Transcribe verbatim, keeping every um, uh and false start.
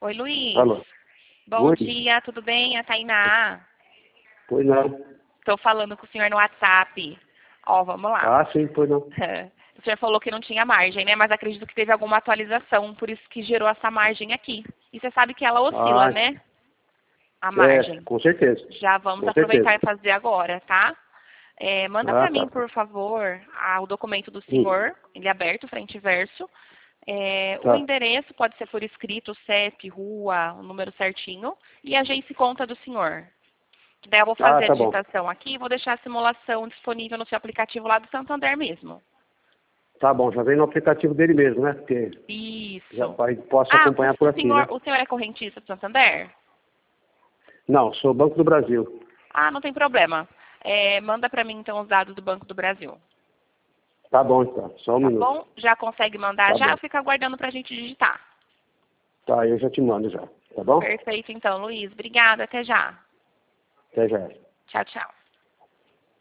Oi, Luiz. Alô. Bom Oi. dia, tudo bem? A Tainá. Pois não. Estou falando com o senhor no WhatsApp. Ó, vamos lá. Ah, sim, pois não. O senhor falou que não tinha margem, né? Mas acredito que teve alguma atualização, por isso que gerou essa margem aqui. E você sabe que ela oscila, Ah, né? A é, margem. com certeza. Já vamos Com aproveitar certeza. e fazer agora, tá? É, manda Ah, para tá. mim, por favor, a- o documento do Hum, senhor, ele é aberto, frente e verso. É, o tá. endereço pode ser por escrito, C E P, rua, o número certinho. E agência e conta do senhor. Daí eu vou Ah, fazer a tá bom. digitação aqui e vou deixar a simulação disponível no seu aplicativo lá do Santander mesmo. Tá bom, já vem no aplicativo dele mesmo, né? Porque já Isso. vai, posso Ah, acompanhar o, por o aqui, né? senhor, o senhor é correntista do Santander? Não, sou Banco do Brasil. Ah, não tem problema. É, manda para mim então os dados do Banco do Brasil. Tá bom, então. Só um Tá minuto. bom? Já consegue mandar Tá já? bom. Fica aguardando para a gente digitar. Tá, eu já te mando já. Tá bom? Perfeito então, Luiz. Obrigada. Até já. Até já. Tchau, tchau.